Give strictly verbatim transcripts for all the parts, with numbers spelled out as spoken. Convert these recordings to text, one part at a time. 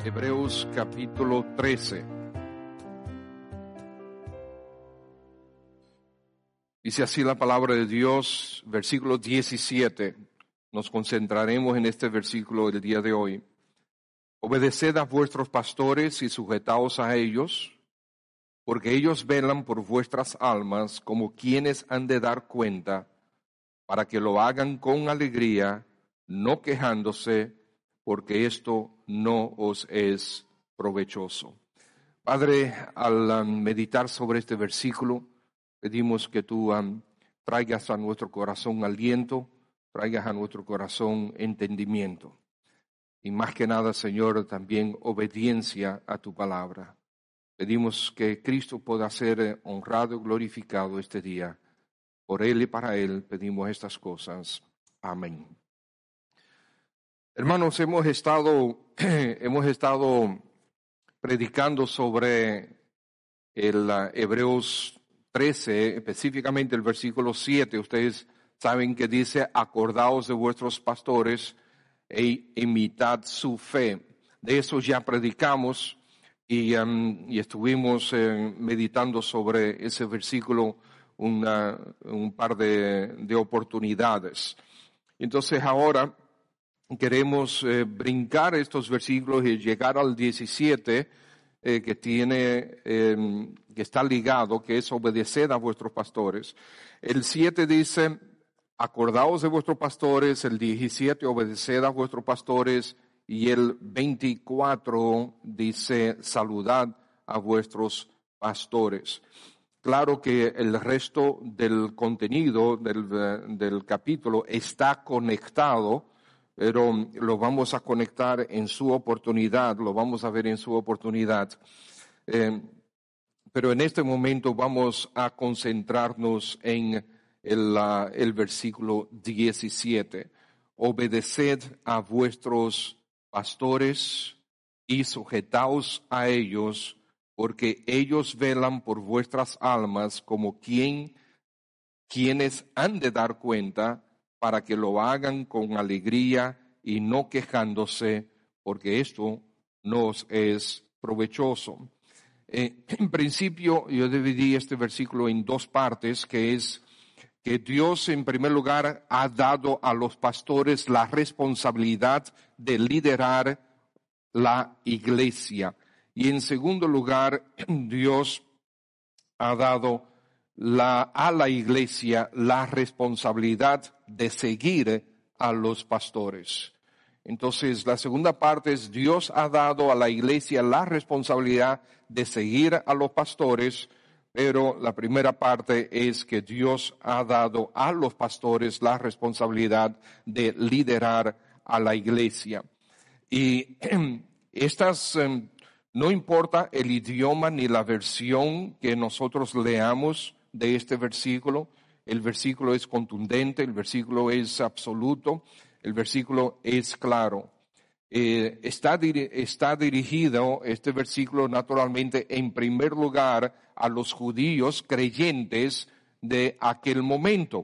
Hebreos capítulo trece. Dice así la palabra de Dios, versículo diecisiete. Nos concentraremos en este versículo del día de hoy. Obedeced a vuestros pastores y sujetaos a ellos, porque ellos velan por vuestras almas como quienes han de dar cuenta, para que lo hagan con alegría, no quejándose, porque esto no os es provechoso. Padre, al um, meditar sobre este versículo, pedimos que tú um, traigas a nuestro corazón aliento, traigas a nuestro corazón entendimiento. Y más que nada, Señor, también obediencia a tu palabra. Pedimos que Cristo pueda ser honrado y glorificado este día. Por Él y para Él pedimos estas cosas. Amén. Hermanos, hemos estado, hemos estado predicando sobre el uh, Hebreos trece, específicamente el versículo siete. Ustedes saben que dice, acordaos de vuestros pastores e imitad su fe. De eso ya predicamos y, um, y estuvimos eh, meditando sobre ese versículo una, un par de, de oportunidades. Entonces ahora queremos eh, brincar estos versículos y llegar al diecisiete, eh, que tiene, eh, que está ligado, que es obedeced a vuestros pastores. El siete dice, acordaos de vuestros pastores. El diecisiete, obedeced a vuestros pastores. Y el veinticuatro dice, saludad a vuestros pastores. Claro que el resto del contenido del, del capítulo está conectado, pero lo vamos a conectar en su oportunidad, lo vamos a ver en su oportunidad. Eh, pero en este momento vamos a concentrarnos en el, uh, el versículo diecisiete. Obedeced a vuestros pastores y sujetaos a ellos, porque ellos velan por vuestras almas como quien, quienes han de dar cuenta, para que lo hagan con alegría y no quejándose, porque esto nos es provechoso. Eh, en principio, yo dividí este versículo en dos partes, que es que Dios en primer lugar ha dado a los pastores la responsabilidad de liderar la iglesia. Y en segundo lugar, Dios ha dado la, a la iglesia la responsabilidad de seguir a los pastores. Entonces, la segunda parte es Dios ha dado a la iglesia la responsabilidad de seguir a los pastores, pero la primera parte es que Dios ha dado a los pastores la responsabilidad de liderar a la iglesia. Y estas, um, no importa el idioma ni la versión que nosotros leamos de este versículo, el versículo es contundente, el versículo es absoluto, el versículo es claro. Eh, está, está dirigido este versículo naturalmente en primer lugar a los judíos creyentes de aquel momento.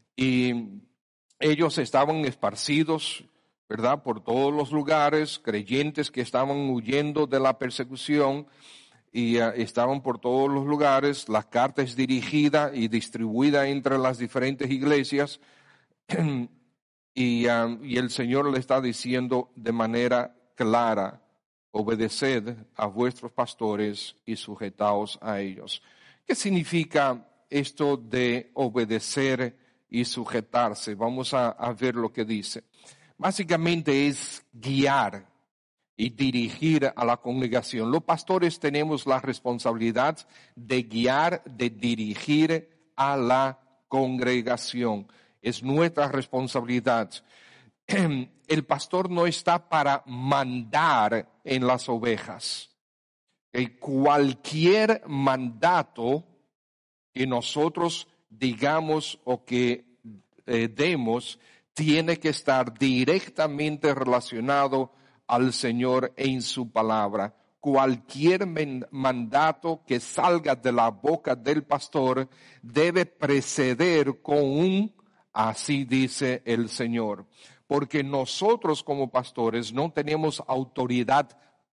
Y ellos estaban esparcidos, ¿verdad?, por todos los lugares, creyentes que estaban huyendo de la persecución y uh, estaban por todos los lugares. La carta es dirigida y distribuida entre las diferentes iglesias y, uh, y el Señor le está diciendo de manera clara, obedeced a vuestros pastores y sujetaos a ellos. ¿Qué significa esto de obedecer y sujetarse? Vamos a, a ver lo que dice. Básicamente es guiar y dirigir a la congregación. Los pastores tenemos la responsabilidad de guiar, de dirigir a la congregación. Es nuestra responsabilidad. El pastor no está para mandar en las ovejas. Cualquier mandato que nosotros digamos o que eh, demos tiene que estar directamente relacionado al Señor en su palabra. Cualquier mandato que salga de la boca del pastor debe preceder con un así dice el Señor. Porque nosotros como pastores no tenemos autoridad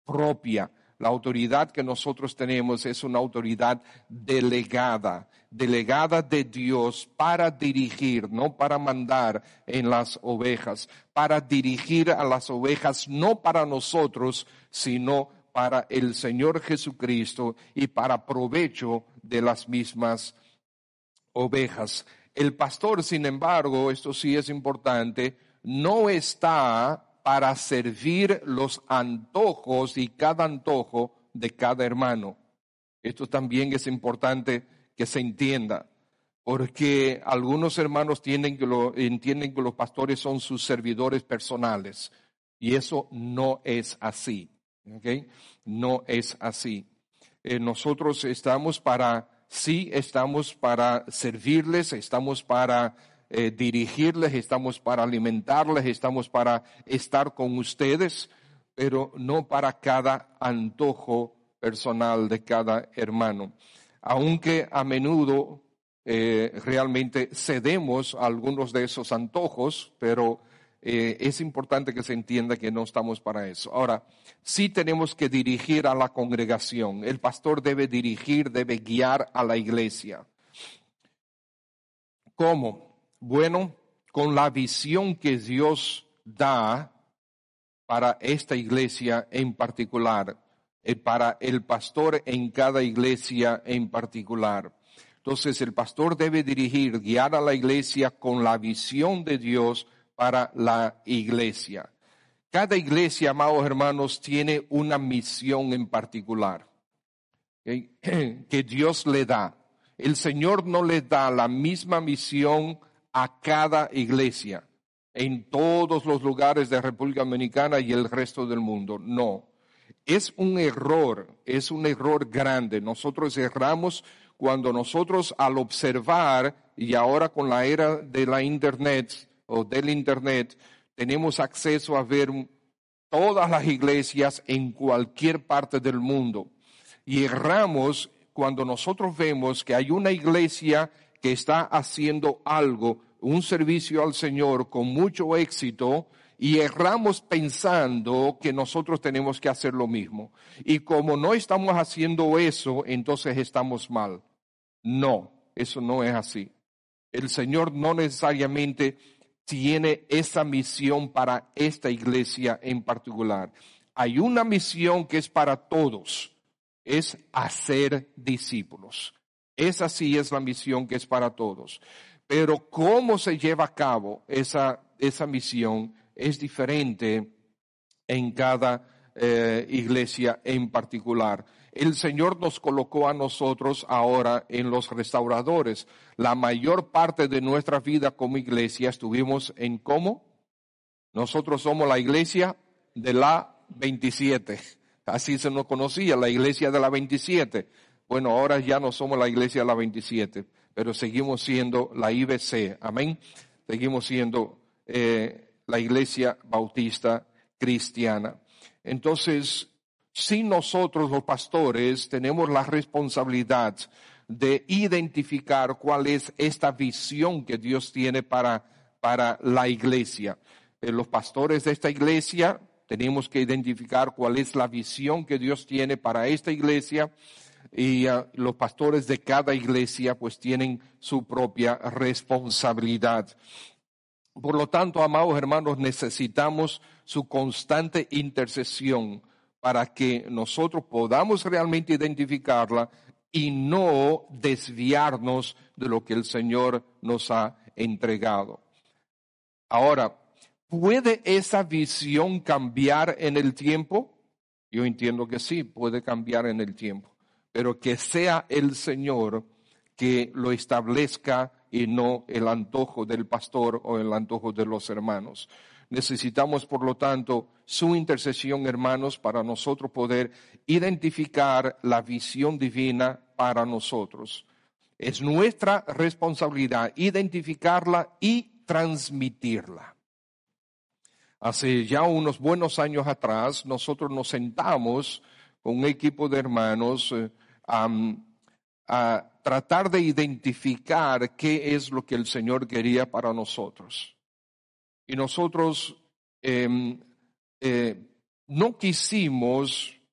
propia. La autoridad que nosotros tenemos es una autoridad delegada, delegada de Dios para dirigir, no para mandar en las ovejas, para dirigir a las ovejas, no para nosotros, sino para el Señor Jesucristo y para provecho de las mismas ovejas. El pastor, sin embargo, esto sí es importante, no está para servir los antojos y cada antojo de cada hermano. Esto también es importante que se entienda, porque algunos hermanos tienen que lo, entienden que los pastores son sus servidores personales, y eso no es así, ¿ok? No es así. Eh, nosotros estamos para, sí estamos para servirles, estamos para Eh, dirigirles, estamos para alimentarles, estamos para estar con ustedes, pero no para cada antojo personal de cada hermano. Aunque a menudo eh, realmente cedemos a algunos de esos antojos, pero eh, es importante que se entienda que no estamos para eso. Ahora, sí tenemos que dirigir a la congregación. El pastor debe dirigir, debe guiar a la iglesia. ¿Cómo? Bueno, con la visión que Dios da para esta iglesia en particular, eh, para el pastor en cada iglesia en particular. Entonces el pastor debe dirigir, guiar a la iglesia con la visión de Dios para la iglesia. Cada iglesia, amados hermanos, tiene una misión en particular, ¿okay? Que Dios le da. El Señor no le da la misma misión a cada iglesia en todos los lugares de República Dominicana y el resto del mundo. No, es un error, es un error grande. Nosotros erramos cuando nosotros al observar, y ahora con la era de la internet o del internet, tenemos acceso a ver todas las iglesias en cualquier parte del mundo. Y erramos cuando nosotros vemos que hay una iglesia que está haciendo algo, un servicio al Señor con mucho éxito, y erramos pensando que nosotros tenemos que hacer lo mismo. Y como no estamos haciendo eso, entonces estamos mal. No, eso no es así. El Señor no necesariamente tiene esa misión para esta iglesia en particular. Hay una misión que es para todos, es hacer discípulos. Esa sí es la misión que es para todos. Pero cómo se lleva a cabo esa, esa misión es diferente en cada eh, iglesia en particular. El Señor nos colocó a nosotros ahora en los restauradores. La mayor parte de nuestra vida como iglesia estuvimos en ¿cómo? Nosotros somos la iglesia de la veintisiete. Así se nos conocía, la iglesia de la veintisiete. Bueno, ahora ya no somos la iglesia de la veintisiete, pero seguimos siendo la I B C, amén. Seguimos siendo eh, la iglesia bautista cristiana. Entonces, si nosotros los pastores tenemos la responsabilidad de identificar cuál es esta visión que Dios tiene para, para la iglesia. Eh, los pastores de esta iglesia tenemos que identificar cuál es la visión que Dios tiene para esta iglesia. Y uh, los pastores de cada iglesia pues tienen su propia responsabilidad. Por lo tanto, amados hermanos, necesitamos su constante intercesión para que nosotros podamos realmente identificarla y no desviarnos de lo que el Señor nos ha entregado. Ahora, ¿puede esa visión cambiar en el tiempo? Yo entiendo que sí, puede cambiar en el tiempo. Pero que sea el Señor que lo establezca y no el antojo del pastor o el antojo de los hermanos. Necesitamos, por lo tanto, su intercesión, hermanos, para nosotros poder identificar la visión divina para nosotros. Es nuestra responsabilidad identificarla y transmitirla. Hace ya unos buenos años atrás, nosotros nos sentamos con un equipo de hermanos eh, Um, a tratar de identificar qué es lo que el Señor quería para nosotros. Y nosotros eh, eh, no quisimos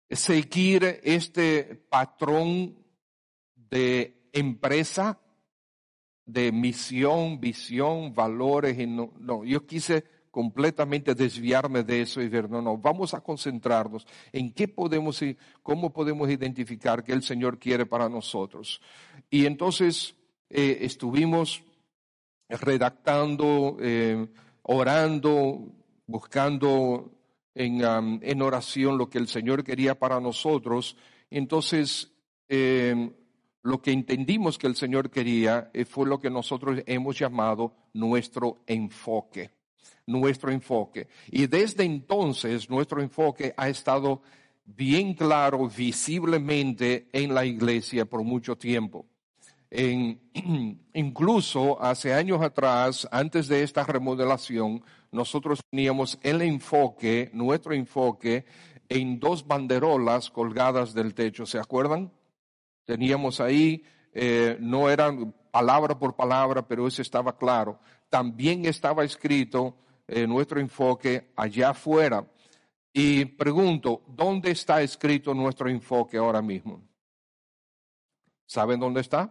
seguir este patrón de empresa, de misión, visión, valores. Y no, no, yo quise completamente desviarme de eso y ver, no, no, vamos a concentrarnos en qué podemos y cómo podemos identificar que el Señor quiere para nosotros. Y entonces eh, estuvimos redactando, eh, orando, buscando en, um, en oración lo que el Señor quería para nosotros. Entonces, eh, lo que entendimos que el Señor quería eh, fue lo que nosotros hemos llamado nuestro enfoque. Nuestro enfoque. Y desde entonces nuestro enfoque ha estado bien claro, visiblemente en la iglesia por mucho tiempo. En, incluso hace años atrás, antes de esta remodelación, nosotros teníamos el enfoque, nuestro enfoque, en dos banderolas colgadas del techo. ¿Se acuerdan? Teníamos ahí, eh, no eran palabra por palabra, pero eso estaba claro. También estaba escrito eh, nuestro enfoque allá afuera. Y pregunto, ¿dónde está escrito nuestro enfoque ahora mismo? ¿Saben dónde está?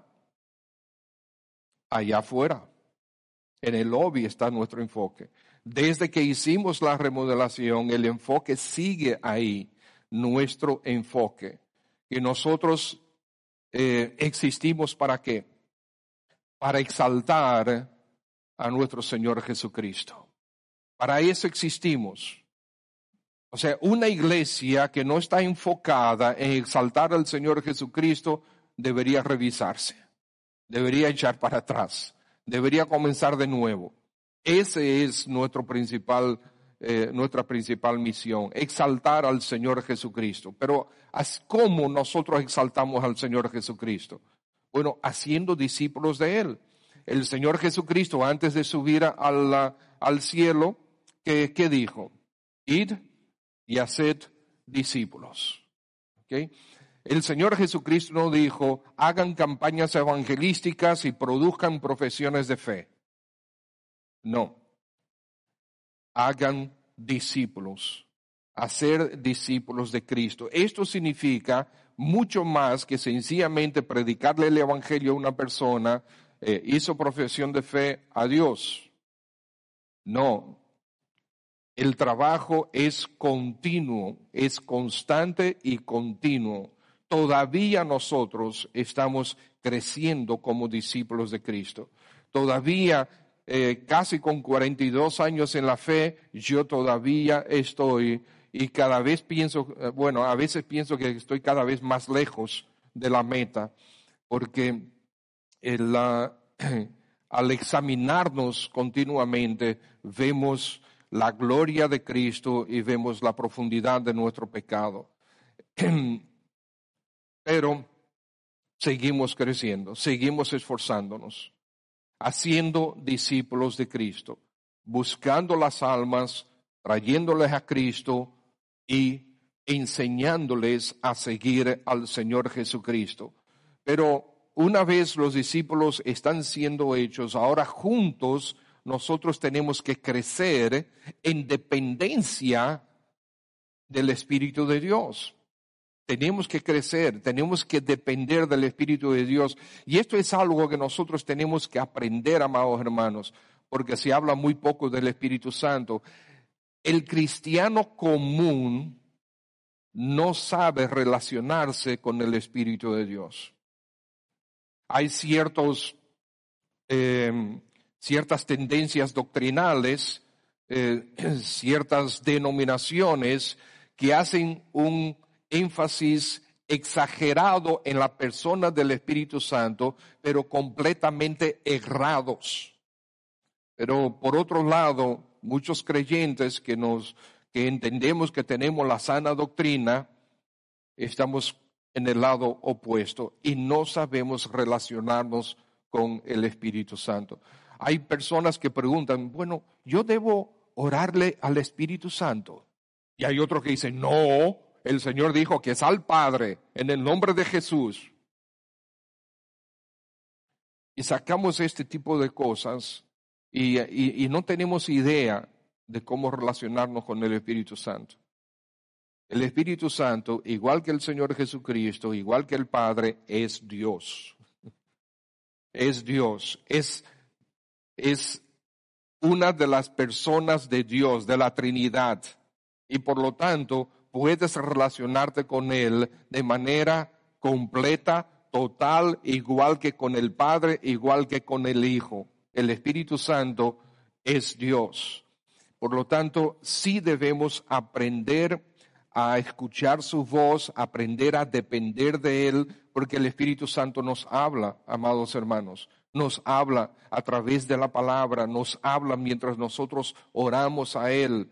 Allá afuera. En el lobby está nuestro enfoque. Desde que hicimos la remodelación, el enfoque sigue ahí, nuestro enfoque. Y nosotros eh, existimos ¿para qué? Para exaltar a nuestro Señor Jesucristo. Para eso existimos. O sea, una iglesia que no está enfocada en exaltar al Señor Jesucristo debería revisarse, debería echar para atrás, debería comenzar de nuevo. Ese es nuestro principal, eh, nuestra principal misión, exaltar al Señor Jesucristo. Pero ¿cómo nosotros exaltamos al Señor Jesucristo? Bueno, haciendo discípulos de Él. El Señor Jesucristo, antes de subir al, al cielo, ¿qué, qué dijo? Id y haced discípulos. ¿Okay? El Señor Jesucristo no dijo, hagan campañas evangelísticas y produzcan profesiones de fe. No. Hagan discípulos. Hacer discípulos de Cristo. Esto significa mucho más que sencillamente predicarle el evangelio a una persona, eh, hizo profesión de fe a Dios. No. El trabajo es continuo, es constante y continuo. Todavía nosotros estamos creciendo como discípulos de Cristo. Todavía, eh, casi con cuarenta y dos años en la fe, yo todavía estoy y cada vez pienso, bueno, a veces pienso que estoy cada vez más lejos de la meta, porque el, uh, al examinarnos continuamente vemos la gloria de Cristo y vemos la profundidad de nuestro pecado. Pero seguimos creciendo, seguimos esforzándonos, haciendo discípulos de Cristo, buscando las almas, trayéndoles a Cristo y enseñándoles a seguir al Señor Jesucristo. Pero una vez los discípulos están siendo hechos, ahora juntos nosotros tenemos que crecer en dependencia del Espíritu de Dios. Tenemos que crecer, tenemos que depender del Espíritu de Dios. Y esto es algo que nosotros tenemos que aprender, amados hermanos, porque se habla muy poco del Espíritu Santo. El cristiano común no sabe relacionarse con el Espíritu de Dios. Hay ciertos, eh, ciertas tendencias doctrinales, eh, ciertas denominaciones que hacen un énfasis exagerado en la persona del Espíritu Santo, pero completamente errados. Pero por otro lado, muchos creyentes que nos, que entendemos que tenemos la sana doctrina, estamos en el lado opuesto y no sabemos relacionarnos con el Espíritu Santo. Hay personas que preguntan, bueno, ¿yo debo orarle al Espíritu Santo? Y hay otros que dicen, no, el Señor dijo que es al Padre, en el nombre de Jesús. Y sacamos este tipo de cosas y, y, y no tenemos idea de cómo relacionarnos con el Espíritu Santo. El Espíritu Santo, igual que el Señor Jesucristo, igual que el Padre, es Dios. Es Dios. Es, es una de las personas de Dios, de la Trinidad. Y por lo tanto, puedes relacionarte con Él de manera completa, total, igual que con el Padre, igual que con el Hijo. El Espíritu Santo es Dios. Por lo tanto, sí debemos aprender a escuchar su voz, aprender a depender de Él, porque el Espíritu Santo nos habla, amados hermanos. Nos habla a través de la palabra, nos habla mientras nosotros oramos a Él.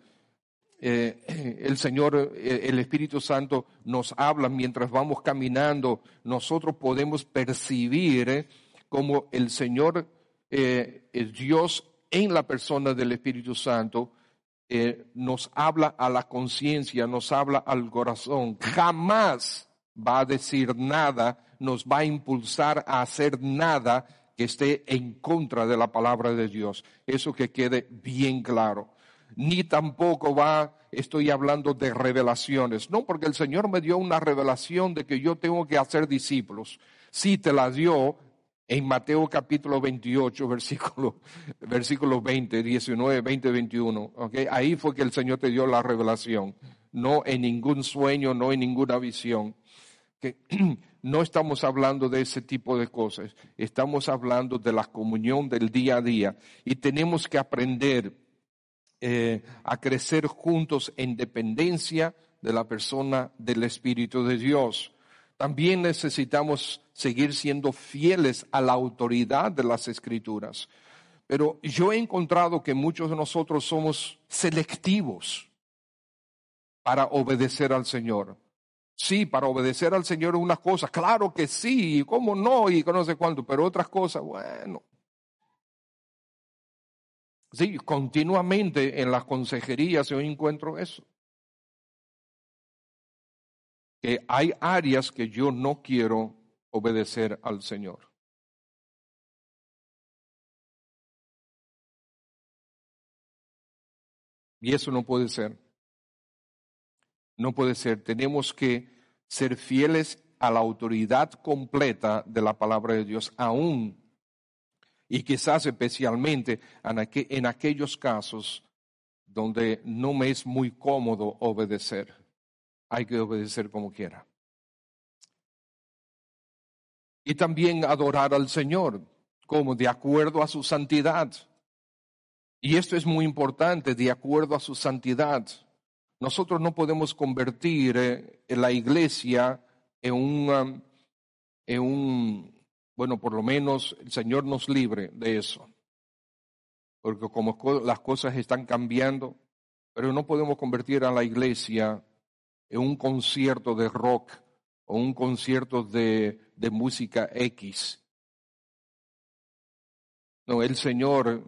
Eh, el Señor, eh, el Espíritu Santo nos habla mientras vamos caminando. Nosotros podemos percibir eh, como el Señor, eh, el Dios en la persona del Espíritu Santo, eh, nos habla a la conciencia, nos habla al corazón. Jamás va a decir nada, nos va a impulsar a hacer nada que esté en contra de la palabra de Dios. Eso que quede bien claro. Ni tampoco va, estoy hablando de revelaciones. No, porque el Señor me dio una revelación de que yo tengo que hacer discípulos. Sí, te la dio en Mateo capítulo veintiocho, versículo, versículo veinte, diecinueve, veinte, veintiuno. ¿Okay? Ahí fue que el Señor te dio la revelación. No en ningún sueño, no en ninguna visión. Que no estamos hablando de ese tipo de cosas. Estamos hablando de la comunión del día a día. Y tenemos que aprender eh, a crecer juntos en dependencia de la persona del Espíritu de Dios. También necesitamos seguir siendo fieles a la autoridad de las Escrituras. Pero yo he encontrado que muchos de nosotros somos selectivos para obedecer al Señor. Sí, para obedecer al Señor es una cosa, claro que sí, cómo no, y no sé cuánto, pero otras cosas, bueno. Sí, continuamente en las consejerías yo encuentro eso. Que hay áreas que yo no quiero obedecer al Señor. Y eso no puede ser. No puede ser. Tenemos que ser fieles a la autoridad completa de la palabra de Dios, aún y quizás especialmente en, aqu- en aquellos casos donde no me es muy cómodo obedecer. Hay que obedecer como quiera. Y también adorar al Señor, como de acuerdo a su santidad. Y esto es muy importante, de acuerdo a su santidad. Nosotros no podemos convertir eh, la iglesia en un, um, en un, bueno, por lo menos el Señor nos libre de eso. Porque como co- las cosas están cambiando, pero no podemos convertir a la iglesia en un concierto de rock o un concierto de, de música X. No, el Señor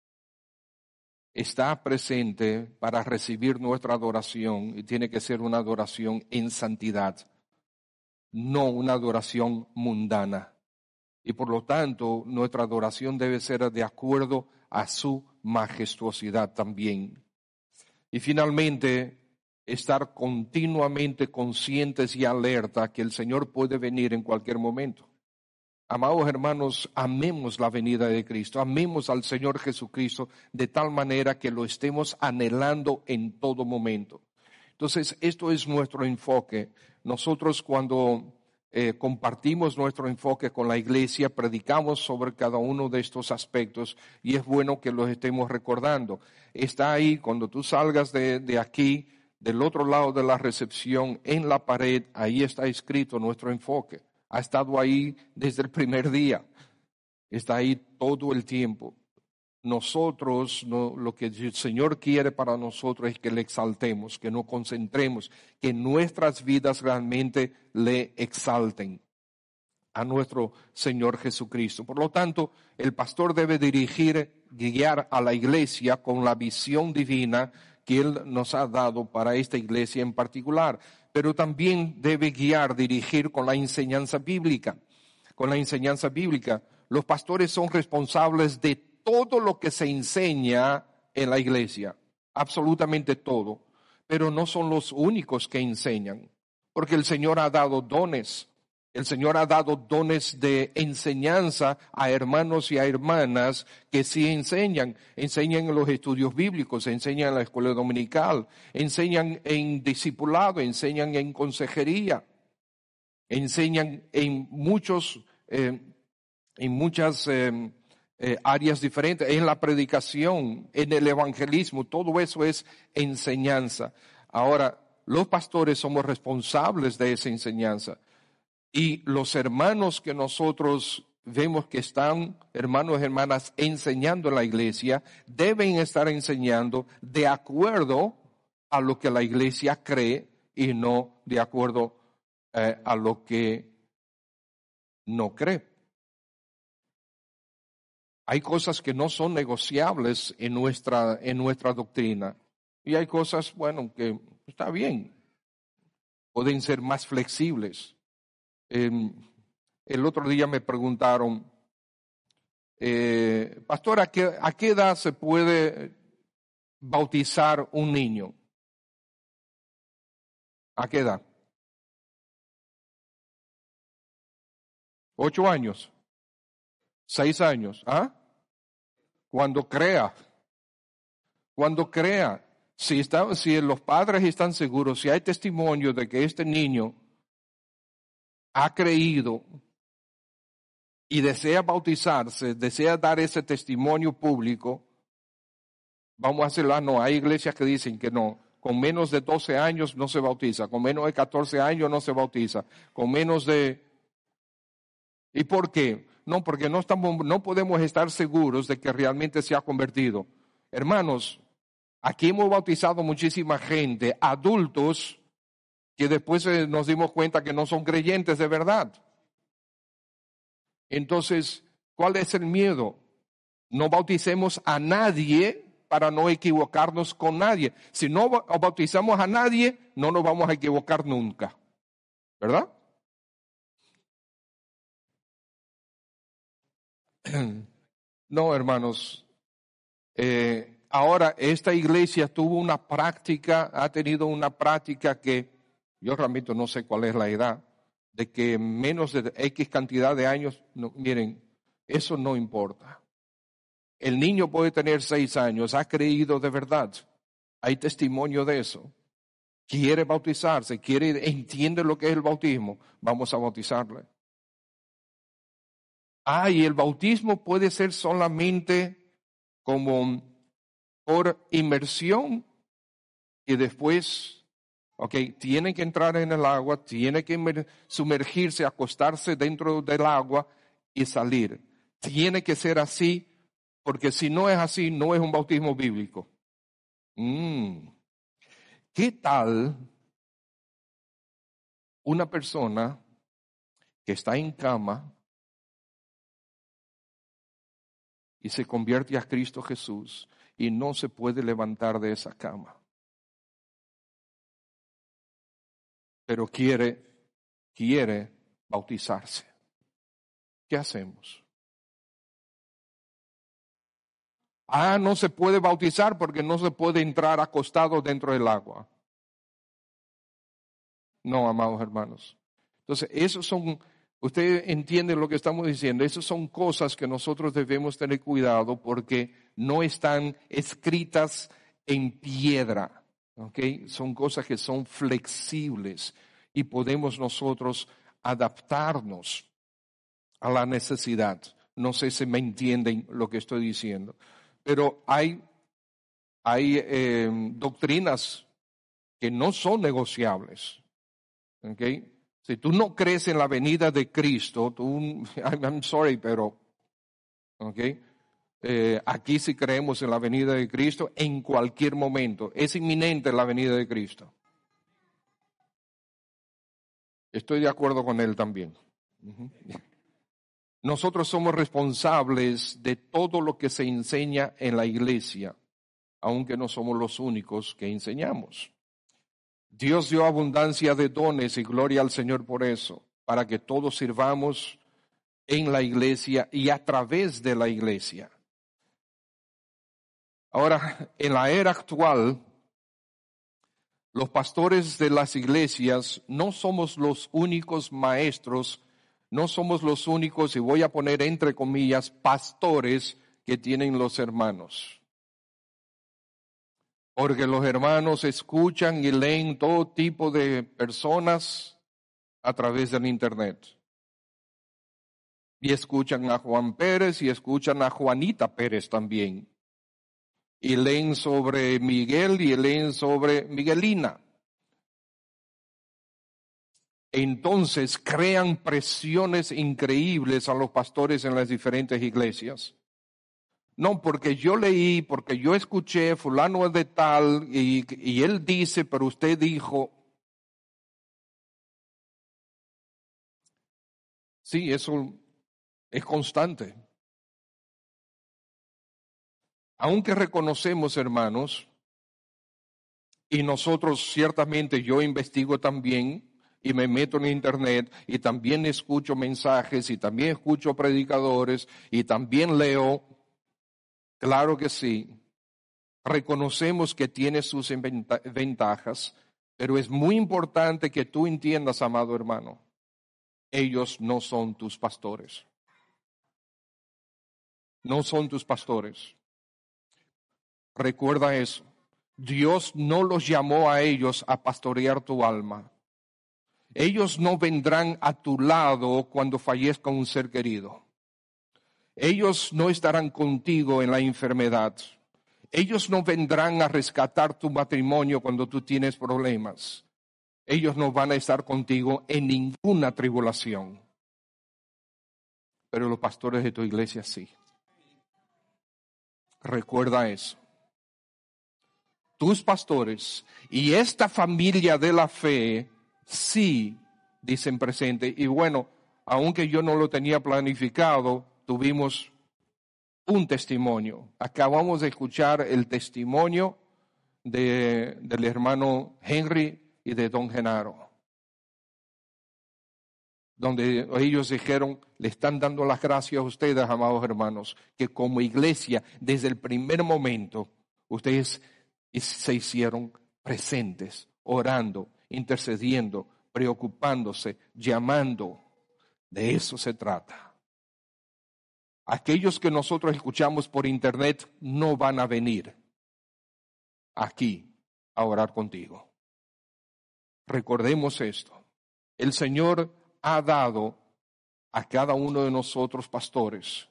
está presente para recibir nuestra adoración y tiene que ser una adoración en santidad, no una adoración mundana. Y por lo tanto, nuestra adoración debe ser de acuerdo a su majestuosidad también. Y finalmente, estar continuamente conscientes y alerta que el Señor puede venir en cualquier momento. Amados hermanos, amemos la venida de Cristo, amemos al Señor Jesucristo de tal manera que lo estemos anhelando en todo momento. Entonces, esto es nuestro enfoque. Nosotros cuando eh, compartimos nuestro enfoque con la iglesia, predicamos sobre cada uno de estos aspectos y es bueno que los estemos recordando. Está ahí, cuando tú salgas de, de aquí, del otro lado de la recepción, en la pared, ahí está escrito nuestro enfoque. Ha estado ahí desde el primer día. Está ahí todo el tiempo. Nosotros, no, lo que el Señor quiere para nosotros es que le exaltemos, que nos concentremos, que nuestras vidas realmente le exalten a nuestro Señor Jesucristo. Por lo tanto, el pastor debe dirigir, guiar a la iglesia con la visión divina que Él nos ha dado para esta iglesia en particular. Pero también debe guiar, dirigir con la enseñanza bíblica. Con la enseñanza bíblica. Los pastores son responsables de todo lo que se enseña en la iglesia. Absolutamente todo. pero no son los únicos que enseñan, porque el Señor ha dado dones. El Señor ha dado dones de enseñanza a hermanos y a hermanas que sí enseñan. Enseñan en los estudios bíblicos, enseñan en la escuela dominical, enseñan en discipulado, enseñan en consejería, enseñan en muchos, eh, en muchas eh, eh, áreas diferentes, en la predicación, en el evangelismo. Todo eso es enseñanza. Ahora, los pastores somos responsables de esa enseñanza. Y los hermanos que nosotros vemos que están, hermanos y hermanas, enseñando en la iglesia, deben estar enseñando de acuerdo a lo que la iglesia cree y no de acuerdo eh, a lo que no cree. Hay cosas que no son negociables en nuestra, en nuestra doctrina. Y hay cosas, bueno, que está bien, pueden ser más flexibles. Eh, el otro día me preguntaron, eh, pastor, ¿a qué, ¿a qué edad se puede bautizar un niño? ¿A qué edad? ¿Ocho años? ¿Seis años? ¿Ah? Cuando crea. Cuando crea. Si, está, si los padres están seguros, si hay testimonio de que este niño ha creído y desea bautizarse, desea dar ese testimonio público, vamos a hacerlo. No, hay iglesias que dicen que no, con menos de doce años no se bautiza, con menos de catorce años no se bautiza, con menos de... ¿Y por qué? No, porque no, estamos, no podemos estar seguros de que realmente se ha convertido. Hermanos, aquí hemos bautizado muchísima gente, adultos, que después nos dimos cuenta que no son creyentes de verdad. Entonces, ¿cuál es el miedo? No bauticemos a nadie para no equivocarnos con nadie. Si no bautizamos a nadie, no nos vamos a equivocar nunca. ¿Verdad? No, hermanos. Eh, ahora, esta iglesia tuvo una práctica, ha tenido una práctica que yo realmente no sé cuál es la edad, de que menos de X cantidad de años, no, miren, eso no importa. El niño puede tener seis años, ha creído de verdad, hay testimonio de eso, quiere bautizarse, quiere, entiende lo que es el bautismo, vamos a bautizarle. Ah, y el bautismo puede ser solamente como por inmersión y después, ok, tiene que entrar en el agua, tiene que sumergirse, acostarse dentro del agua y salir. Tiene que ser así, porque si no es así, no es un bautismo bíblico. Mm. ¿Qué tal una persona que está en cama y se convierte a Cristo Jesús y no se puede levantar de esa cama, pero quiere, quiere bautizarse? ¿Qué hacemos? Ah, no se puede bautizar porque no se puede entrar acostado dentro del agua. No, amados hermanos. Entonces, esos son, ustedes entienden lo que estamos diciendo, esas son cosas que nosotros debemos tener cuidado porque no están escritas en piedra, ¿ok? Son cosas que son flexibles y podemos nosotros adaptarnos a la necesidad. No sé si me entienden lo que estoy diciendo. Pero hay, hay eh, doctrinas que no son negociables. ¿Okay? Si tú no crees en la venida de Cristo, tú, I'm sorry, pero ¿okay? eh, aquí sí creemos en la venida de Cristo en cualquier momento. Es inminente la venida de Cristo. Estoy de acuerdo con él también. Uh-huh. Nosotros somos responsables de todo lo que se enseña en la iglesia, aunque no somos los únicos que enseñamos. Dios dio abundancia de dones y gloria al Señor por eso, para que todos sirvamos en la iglesia y a través de la iglesia. Ahora, en la era actual, Los pastores de las iglesias no somos los únicos maestros, no somos los únicos, y voy a poner entre comillas, pastores que tienen los hermanos. Porque los hermanos escuchan y leen todo tipo de personas a través del internet. Y escuchan a Juan Pérez y escuchan a Juanita Pérez también. Y leen sobre Miguel y leen sobre Miguelina. Entonces crean presiones increíbles a los pastores en las diferentes iglesias. No, porque yo leí, porque yo escuché, fulano es de tal, y, y él dice, pero usted dijo. Sí, eso es constante. Aunque reconocemos, hermanos, y nosotros ciertamente, yo investigo también, y me meto en internet, y también escucho mensajes, y también escucho predicadores, y también leo. Claro que sí, reconocemos que tiene sus ventajas, pero es muy importante que tú entiendas, amado hermano, ellos no son tus pastores. No son tus pastores. Recuerda eso. Dios no los llamó a ellos a pastorear tu alma. Ellos no vendrán a tu lado cuando fallezca un ser querido. Ellos no estarán contigo en la enfermedad. Ellos no vendrán a rescatar tu matrimonio cuando tú tienes problemas. Ellos no van a estar contigo en ninguna tribulación. Pero los pastores de tu iglesia sí. Recuerda eso. Tus pastores y esta familia de la fe sí dicen presente. Y bueno, aunque yo no lo tenía planificado, tuvimos un testimonio. Acabamos de escuchar el testimonio de, del hermano Henry y de don Genaro, donde ellos dijeron, le están dando las gracias a ustedes, amados hermanos, que como iglesia, desde el primer momento, ustedes se hicieron presentes, orando, intercediendo, preocupándose, llamando. De eso se trata. Aquellos que nosotros escuchamos por internet no van a venir aquí a orar contigo. Recordemos esto. El Señor ha dado a cada uno de nosotros pastores.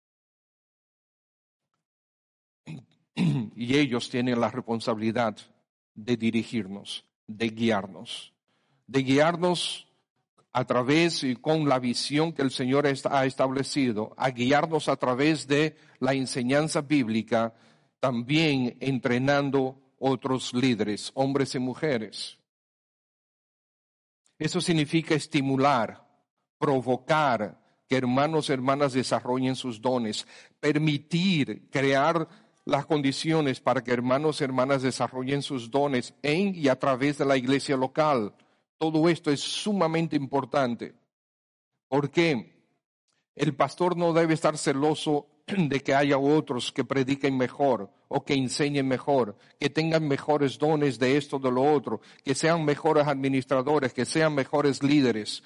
Y ellos tienen la responsabilidad de dirigirnos, de guiarnos, de guiarnos a través y con la visión que el Señor ha establecido, a guiarnos a través de la enseñanza bíblica, también entrenando otros líderes, hombres y mujeres. Eso significa estimular, provocar que hermanos y hermanas desarrollen sus dones, permitir, crear las condiciones para que hermanos y hermanas desarrollen sus dones en y a través de la iglesia local. Todo esto es sumamente importante. Porque el pastor no debe estar celoso de que haya otros que prediquen mejor o que enseñen mejor, que tengan mejores dones de esto o de lo otro, que sean mejores administradores, que sean mejores líderes.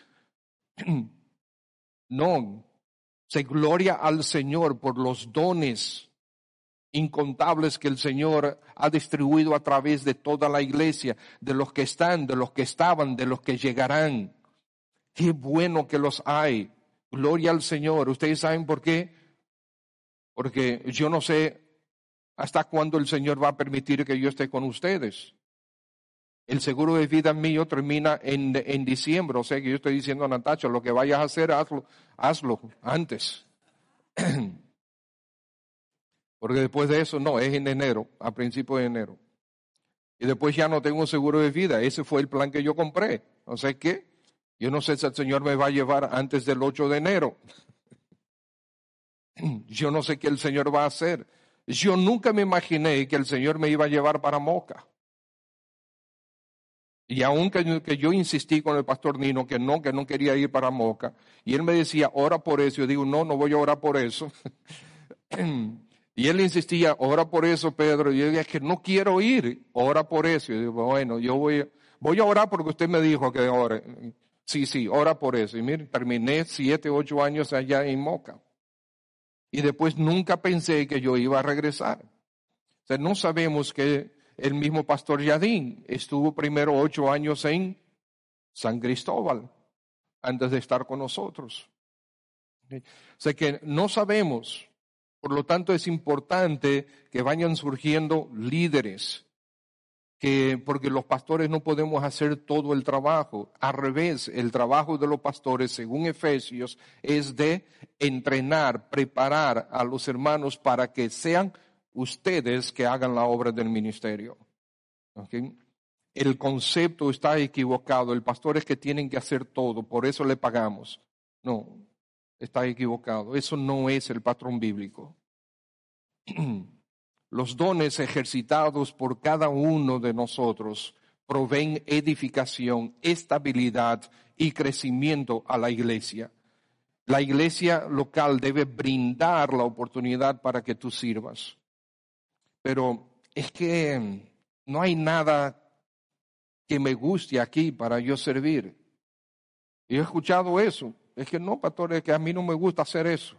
No, se gloria al Señor por los dones incontables que el Señor ha distribuido a través de toda la iglesia, de los que están, de los que estaban, de los que llegarán. Qué bueno que los hay. Gloria al Señor. ¿Ustedes saben por qué? Porque yo no sé hasta cuándo el Señor va a permitir que yo esté con ustedes. El seguro de vida mío termina en, en diciembre, o sea que yo estoy diciendo a Natacha, lo que vayas a hacer, hazlo, hazlo antes. Porque después de eso, no, es en enero, a principios de enero. Y después ya no tengo seguro de vida. Ese fue el plan que yo compré. O sea que yo no sé si el Señor me va a llevar antes del ocho de enero. Yo no sé qué el Señor va a hacer. Yo nunca me imaginé que el Señor me iba a llevar para Moca. Y aunque que yo insistí con el pastor Nino que no, que no quería ir para Moca, y él me decía, ora por eso. Yo digo, no, no voy a orar por eso. Y él insistía, ora por eso, Pedro. Y yo decía, es que no quiero ir, ora por eso. Y yo digo, bueno, yo voy, voy a orar porque usted me dijo que ore. Sí, sí, ora por eso. Y mire, terminé siete, ocho años allá en Moca. Y después nunca pensé que yo iba a regresar. O sea, no sabemos que el mismo pastor Yadín estuvo primero ocho años en San Cristóbal antes de estar con nosotros. O sea que no sabemos. Por lo tanto, es importante que vayan surgiendo líderes, que, porque los pastores no podemos hacer todo el trabajo. Al revés, el trabajo de los pastores, según Efesios, es de entrenar, preparar a los hermanos para que sean ustedes que hagan la obra del ministerio. ¿Okay? El concepto está equivocado. El pastor es que tienen que hacer todo, por eso le pagamos. No, está equivocado. Eso no es el patrón bíblico. Los dones ejercitados por cada uno de nosotros proveen edificación, estabilidad y crecimiento a la iglesia. La iglesia local debe brindar la oportunidad para que tú sirvas. Pero es que no hay nada que me guste aquí para yo servir. Y he escuchado eso. Es que no, pastor, es que a mí no me gusta hacer eso.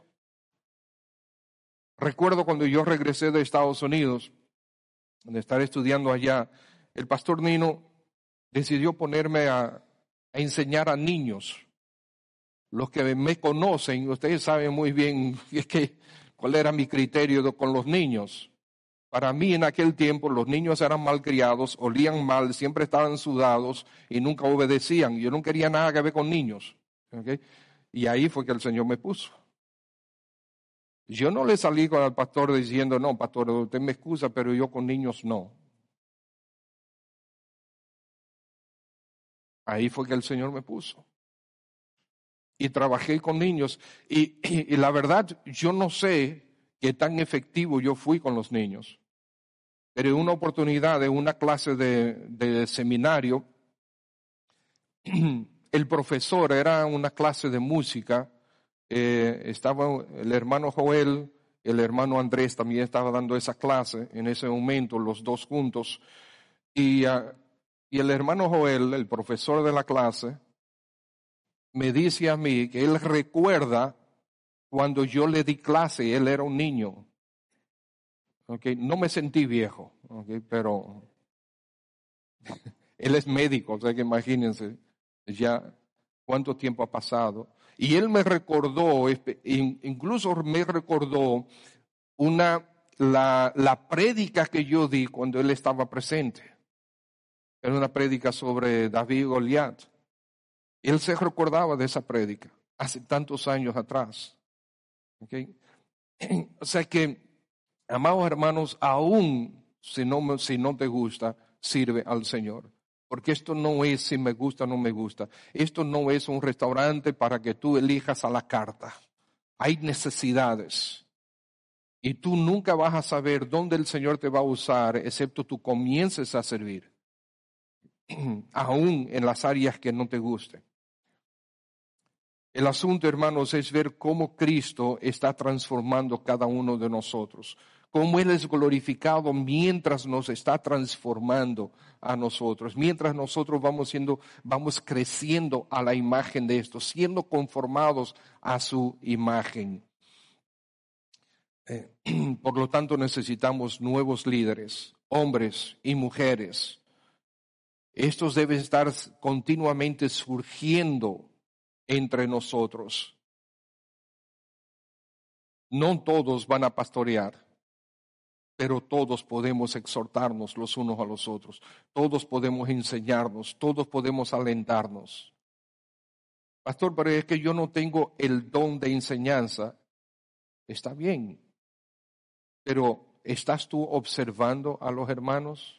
Recuerdo cuando yo regresé de Estados Unidos, de estar estudiando allá, el pastor Nino decidió ponerme a, a enseñar a niños. Los que me conocen, ustedes saben muy bien es que, cuál era mi criterio de, con los niños. Para mí en aquel tiempo los niños eran malcriados, olían mal, siempre estaban sudados y nunca obedecían. Yo no quería nada que ver con niños. ¿Okay? Y ahí fue que el Señor me puso. Yo no le salí con el pastor diciendo, no, pastor, usted me excusa, pero yo con niños no. Ahí fue que el Señor me puso. Y trabajé con niños. Y, y, y la verdad, yo no sé qué tan efectivo yo fui con los niños. Pero en una oportunidad de una clase de, de seminario, el profesor, era una clase de música, eh, estaba el hermano Joel, el hermano Andrés también estaba dando esa clase en ese momento, los dos juntos, y, uh, y el hermano Joel, el profesor de la clase, me dice a mí que él recuerda cuando yo le di clase, él era un niño. Okay, no me sentí viejo, okay, pero él es médico, o sea que imagínense ya cuánto tiempo ha pasado. Y él me recordó, incluso me recordó una, la, la prédica que yo di cuando él estaba presente. Era una prédica sobre David y Goliat. Él se recordaba de esa prédica hace tantos años atrás. Okay. O sea que, amados hermanos, aún si no, si no te gusta, sirve al Señor. Porque esto no es si me gusta o no me gusta. Esto no es un restaurante para que tú elijas a la carta. Hay necesidades. Y tú nunca vas a saber dónde el Señor te va a usar, excepto tú comiences a servir. Aún en las áreas que no te gusten. El asunto, hermanos, es ver cómo Cristo está transformando cada uno de nosotros. Cómo Él es glorificado mientras nos está transformando a nosotros. Mientras nosotros vamos siendo, vamos creciendo a la imagen de esto, siendo conformados a su imagen. Eh, por lo tanto, necesitamos nuevos líderes, hombres y mujeres. Estos deben estar continuamente surgiendo entre nosotros. No todos van a pastorear, pero todos podemos exhortarnos los unos a los otros. Todos podemos enseñarnos, todos podemos alentarnos. Pastor, pero es que yo no tengo el don de enseñanza. Está bien, pero ¿estás tú observando a los hermanos?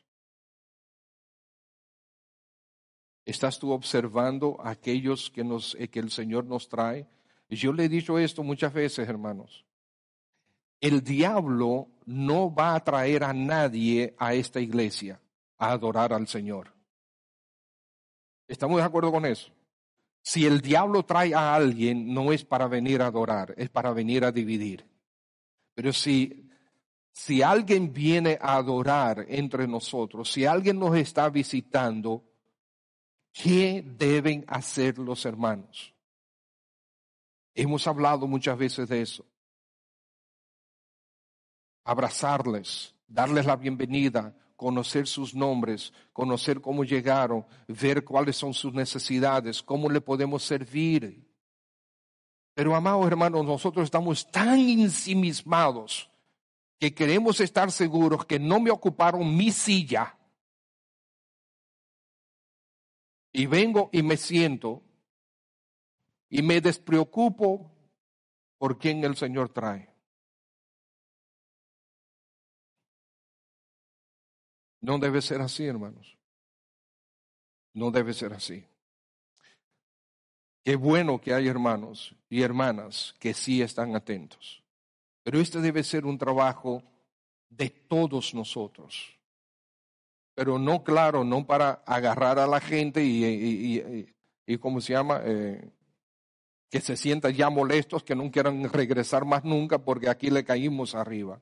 ¿Estás tú observando a aquellos que, nos, que el Señor nos trae? Y yo le he dicho esto muchas veces, hermanos. El diablo no va a traer a nadie a esta iglesia a adorar al Señor. ¿Estamos de acuerdo con eso? Si el diablo trae a alguien, no es para venir a adorar, es para venir a dividir. Pero si Si alguien viene a adorar entre nosotros, si alguien nos está visitando, ¿qué deben hacer los hermanos? Hemos hablado muchas veces de eso. Abrazarles, darles la bienvenida, conocer sus nombres, conocer cómo llegaron, ver cuáles son sus necesidades, cómo le podemos servir. Pero, amados hermanos, nosotros estamos tan ensimismados que queremos estar seguros que no me ocuparon mi silla. Y vengo y me siento y me despreocupo por quien el Señor trae. No debe ser así, hermanos. No debe ser así. Qué bueno que hay hermanos y hermanas que sí están atentos. Pero este debe ser un trabajo de todos nosotros. Pero no, claro, no para agarrar a la gente y, y, y, y ¿cómo se llama? Eh, que se sientan ya molestos, que no quieran regresar más nunca porque aquí le caímos arriba.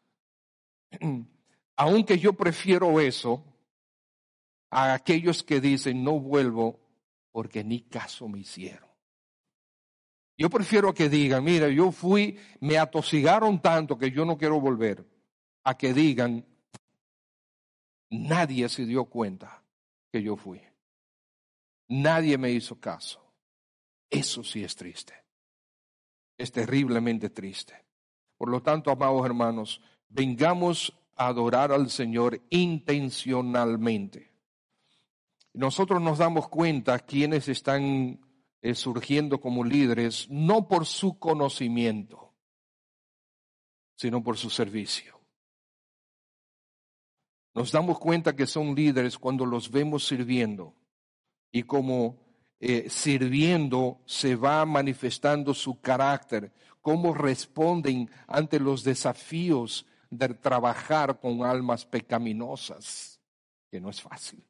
Aunque yo prefiero eso a aquellos que dicen no vuelvo porque ni caso me hicieron. Yo prefiero que digan, mira, yo fui, me atosigaron tanto que yo no quiero volver, a que digan, nadie se dio cuenta que yo fui. Nadie me hizo caso. Eso sí es triste. Es terriblemente triste. Por lo tanto, amados hermanos, vengamos a adorar al Señor intencionalmente. Nosotros nos damos cuenta quienes están eh, surgiendo como líderes, no por su conocimiento, sino por su servicio. Nos damos cuenta que son líderes cuando los vemos sirviendo y como eh, sirviendo se va manifestando su carácter, cómo responden ante los desafíos de trabajar con almas pecaminosas, que no es fácil.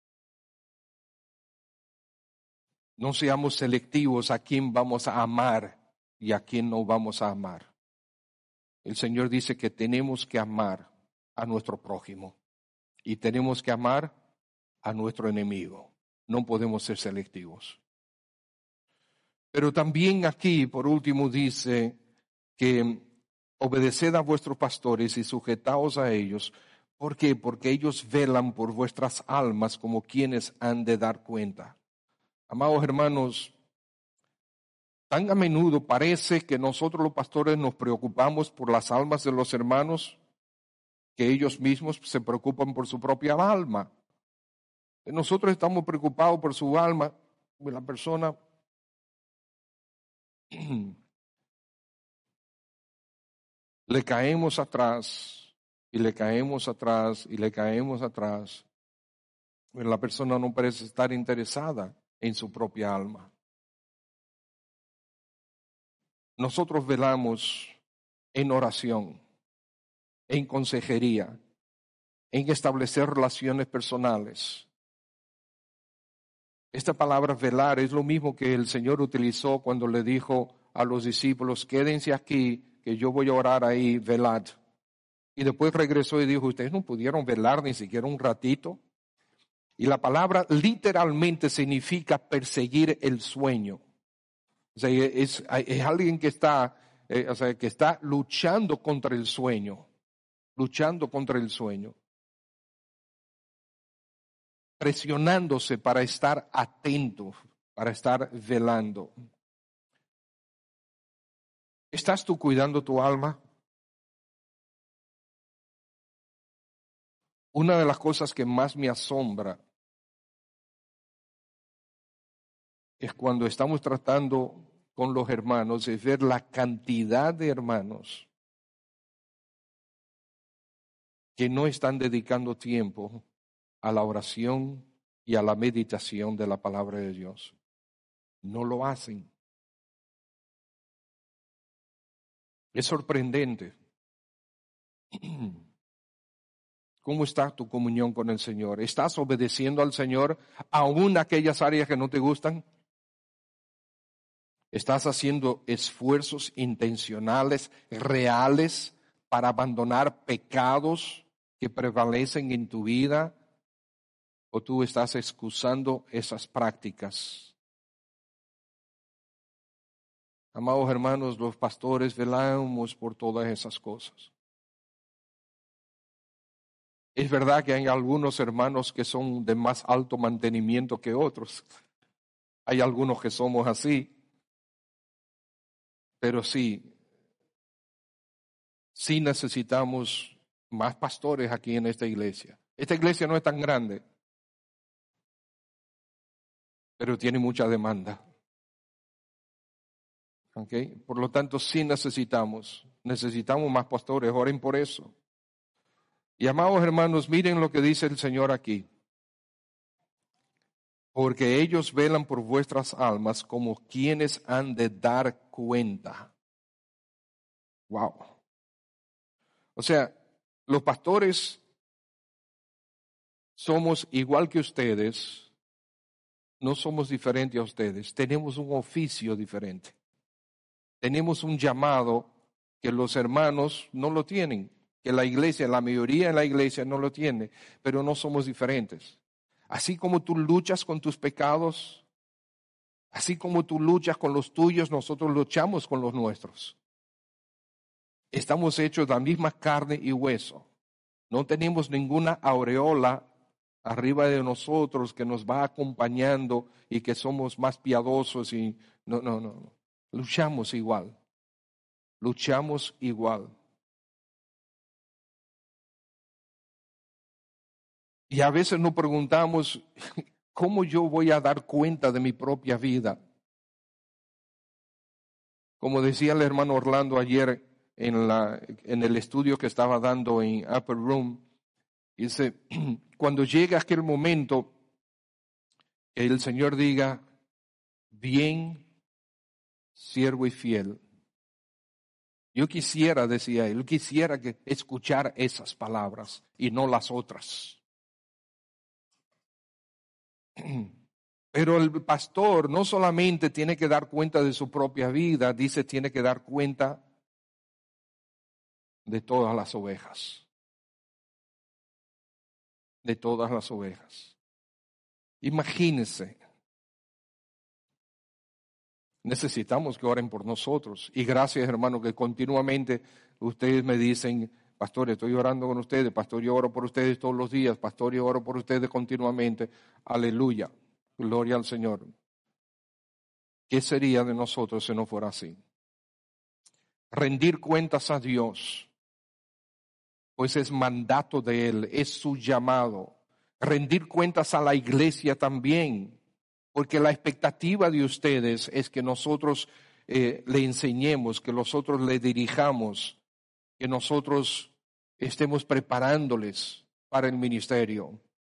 No seamos selectivos a quién vamos a amar y a quién no vamos a amar. El Señor dice que tenemos que amar a nuestro prójimo y tenemos que amar a nuestro enemigo. No podemos ser selectivos. Pero también aquí, por último, dice que obedeced a vuestros pastores y sujetaos a ellos. ¿Por qué? Porque ellos velan por vuestras almas como quienes han de dar cuenta. Amados hermanos, tan a menudo parece que nosotros los pastores nos preocupamos por las almas de los hermanos que ellos mismos se preocupan por su propia alma. Nosotros estamos preocupados por su alma, la persona le caemos atrás y le caemos atrás y le caemos atrás. La persona no parece estar interesada en su propia alma. Nosotros velamos en oración, en consejería, en establecer relaciones personales. Esta palabra velar es lo mismo que el Señor utilizó cuando le dijo a los discípulos, quédense aquí, que yo voy a orar ahí, velad. Y después regresó y dijo, ustedes no pudieron velar ni siquiera un ratito. Y la palabra literalmente significa perseguir el sueño. O sea, es, es alguien que está, eh, o sea, que está luchando contra el sueño, luchando contra el sueño, presionándose para estar atento, para estar velando. ¿Estás tú cuidando tu alma? Una de las cosas que más me asombra es cuando estamos tratando con los hermanos, es ver la cantidad de hermanos que no están dedicando tiempo a la oración y a la meditación de la palabra de Dios. No lo hacen. Es sorprendente. ¿Cómo está tu comunión con el Señor? ¿Estás obedeciendo al Señor aún en aquellas áreas que no te gustan? ¿Estás haciendo esfuerzos intencionales, reales, para abandonar pecados que prevalecen en tu vida, o tú estás excusando esas prácticas. Amados hermanos, los pastores velamos por todas esas cosas. Es verdad que hay algunos hermanos que son de más alto mantenimiento que otros. Hay algunos que somos así. Pero sí, sí necesitamos más pastores aquí en esta iglesia. Esta iglesia no es tan grande, pero tiene mucha demanda. ¿Okay? Por lo tanto, sí necesitamos, necesitamos más pastores, oren por eso. Y amados hermanos, miren lo que dice el Señor aquí. Porque ellos velan por vuestras almas como quienes han de dar cuenta. Wow. O sea, los pastores somos igual que ustedes, no somos diferentes a ustedes, tenemos un oficio diferente. Tenemos un llamado que los hermanos no lo tienen, que la iglesia, la mayoría de la iglesia no lo tiene, pero no somos diferentes. Así como tú luchas con tus pecados, así como tú luchas con los tuyos, nosotros luchamos con los nuestros. Estamos hechos de la misma carne y hueso. No tenemos ninguna aureola arriba de nosotros que nos va acompañando y que somos más piadosos y no, no, no. Luchamos igual. Luchamos igual. Y a veces nos preguntamos, ¿cómo yo voy a dar cuenta de mi propia vida? Como decía el hermano Orlando ayer en, la, en el estudio que estaba dando en Upper Room, dice, cuando llegue aquel momento, que el Señor diga, bien, siervo y fiel. Yo quisiera, decía él, yo quisiera que escuchar esas palabras y no las otras. Pero el pastor no solamente tiene que dar cuenta de su propia vida, dice, tiene que dar cuenta de todas las ovejas. De todas las ovejas. Imagínense. Necesitamos que oren por nosotros. Y gracias, hermano, que continuamente ustedes me dicen, pastor, estoy orando con ustedes, pastor, yo oro por ustedes todos los días, pastor, yo oro por ustedes continuamente. Aleluya. Gloria al Señor. ¿Qué sería de nosotros si no fuera así? Rendir cuentas a Dios, pues es mandato de Él, es su llamado. Rendir cuentas a la iglesia también, porque la expectativa de ustedes es que nosotros eh, le enseñemos, que nosotros le dirijamos, que nosotros estemos preparándoles para el ministerio.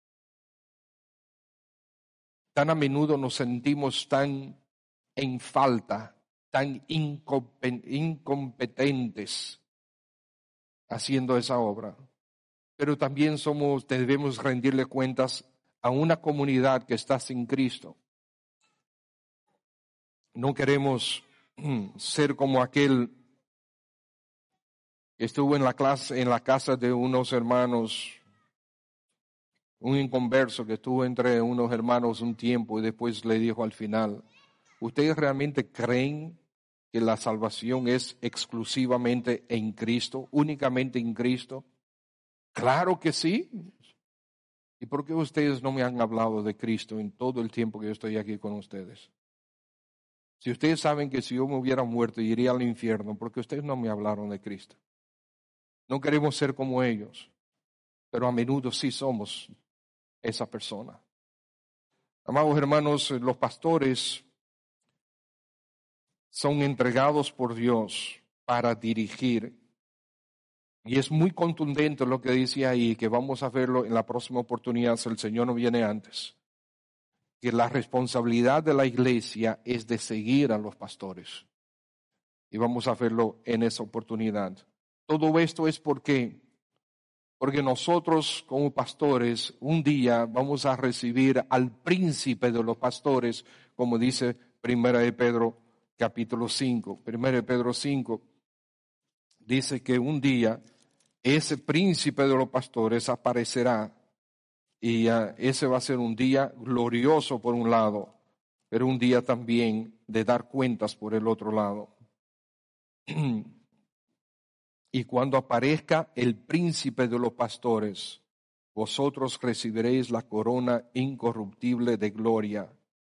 Tan a menudo nos sentimos tan en falta, tan incompetentes haciendo esa obra. Pero también somos, debemos rendirle cuentas a una comunidad que está sin Cristo. No queremos ser como aquel que estuvo en la clase, en la casa de unos hermanos, un inconverso que estuvo entre unos hermanos un tiempo y después le dijo al final, ¿ustedes realmente creen que la salvación es exclusivamente en Cristo, únicamente en Cristo? Claro que sí. ¿Y por qué ustedes no me han hablado de Cristo en todo el tiempo que yo estoy aquí con ustedes? Si ustedes saben que si yo me hubiera muerto iría al infierno, ¿por qué ustedes no me hablaron de Cristo? No queremos ser como ellos, pero a menudo sí somos esa persona. Amados hermanos, los pastores son entregados por Dios para dirigir. Y es muy contundente lo que dice ahí, que vamos a verlo en la próxima oportunidad si el Señor no viene antes. Que la responsabilidad de la iglesia es de seguir a los pastores. Y vamos a verlo en esa oportunidad. Todo esto es porque, porque nosotros como pastores un día vamos a recibir al príncipe de los pastores, como dice Primera de Pedro capítulo cinco. Primera de Pedro cinco dice que un día ese príncipe de los pastores aparecerá y uh, ese va a ser un día glorioso por un lado, pero un día también de dar cuentas por el otro lado. Y cuando aparezca el príncipe de los pastores, vosotros recibiréis la corona incorruptible de gloria.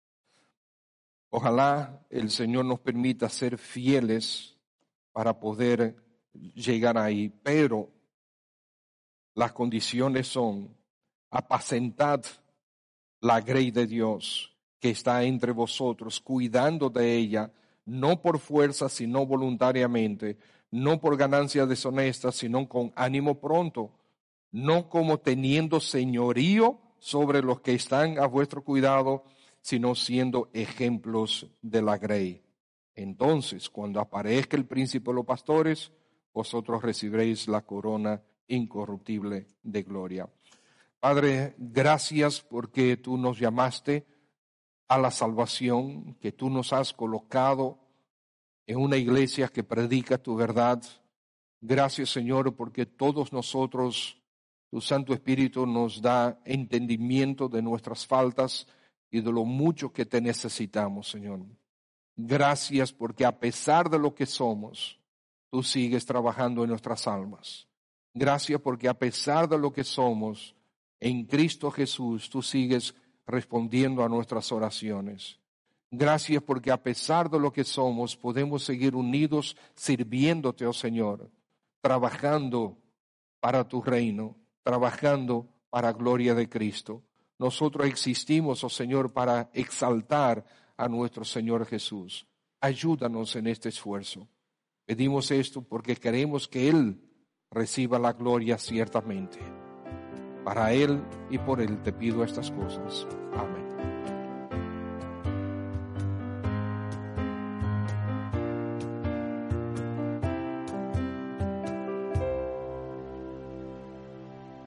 Ojalá el Señor nos permita ser fieles para poder llegar ahí, pero las condiciones son: apacentad la grey de Dios que está entre vosotros, cuidando de ella, no por fuerza, sino voluntariamente, no por ganancia deshonesta, sino con ánimo pronto, no como teniendo señorío sobre los que están a vuestro cuidado, sino siendo ejemplos de la grey. Entonces, cuando aparezca el príncipe de los pastores, vosotros recibiréis la corona incorruptible de gloria. Padre, gracias porque tú nos llamaste a la salvación, que tú nos has colocado en una iglesia que predica tu verdad. Gracias, Señor, porque todos nosotros, tu Santo Espíritu nos da entendimiento de nuestras faltas y de lo mucho que te necesitamos, Señor. Gracias porque a pesar de lo que somos, tú sigues trabajando en nuestras almas. Gracias porque a pesar de lo que somos, en Cristo Jesús, tú sigues respondiendo a nuestras oraciones. Gracias porque a pesar de lo que somos, podemos seguir unidos sirviéndote, oh Señor, trabajando para tu reino, trabajando para gloria de Cristo. Nosotros existimos, oh Señor, para exaltar a nuestro Señor Jesús. Ayúdanos en este esfuerzo. Pedimos esto porque queremos que Él reciba la gloria ciertamente. Para Él y por Él te pido estas cosas. Amén.